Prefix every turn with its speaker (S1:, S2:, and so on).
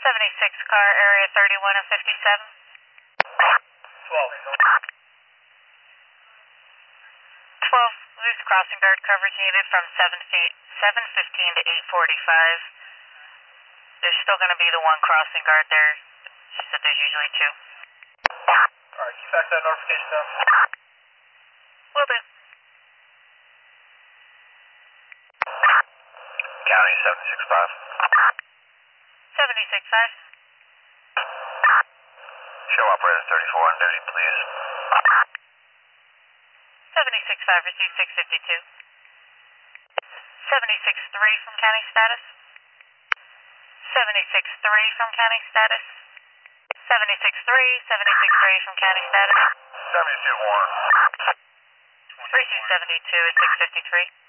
S1: 76 car, area 31 and 57.
S2: 12.
S1: 12, loose crossing guard coverage needed from 7:15 to 8:45. There's still going to be the one crossing guard there. She said there's usually two.
S2: Alright, keep back that notification down.
S1: Will do.
S2: County 765.
S1: 76.5.
S2: Show operator 34 on duty, please.
S1: 76.5, receive 652. 76.3 from county status. 76.3 from county status. 76.3, 76.3 from county status.
S2: 72-1.
S1: Receive 72 at 653.